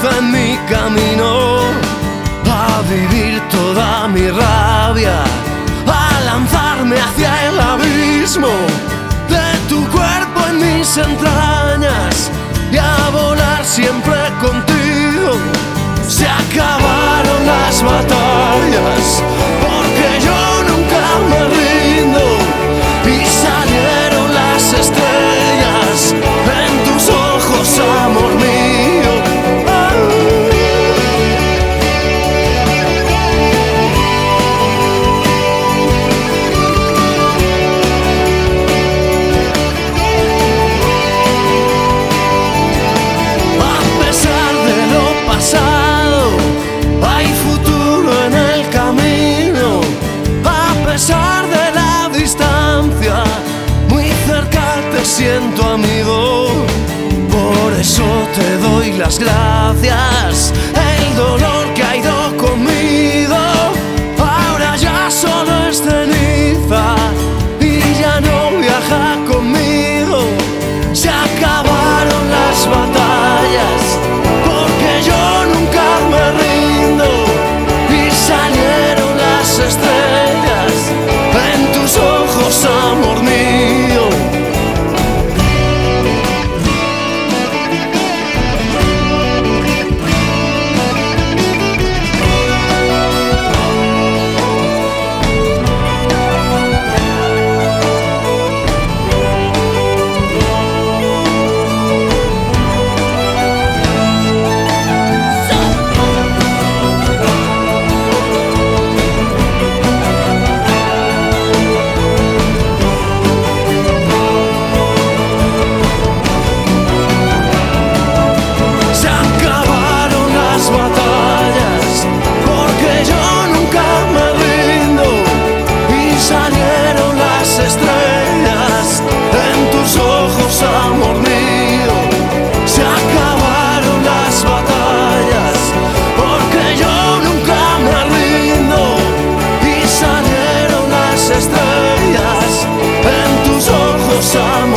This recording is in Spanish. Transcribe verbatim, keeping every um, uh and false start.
cruza en mi camino, a vivir toda mi rabia, a lanzarme hacia el abismo de tu cuerpo en mis entrañas y a volar siempre contigo. Se acabaron las batallas porque yo nunca me rindo y salieron las estrellas en tus ojos, amor mío. A pesar de lo pasado, hay futuro en el camino. A pesar de la distancia, muy cerca te siento, amigo. Por eso te doy las gracias. El dolor que ha ido conmigo ahora ya solo es ceniza y ya no viaja conmigo. Se acabaron las batallas porque yo nunca me rindo y salieron las estrellas en tus ojos, amor mío. Amor mío, se acabaron las batallas porque yo nunca me rindo y salieron las estrellas en tus ojos, amor.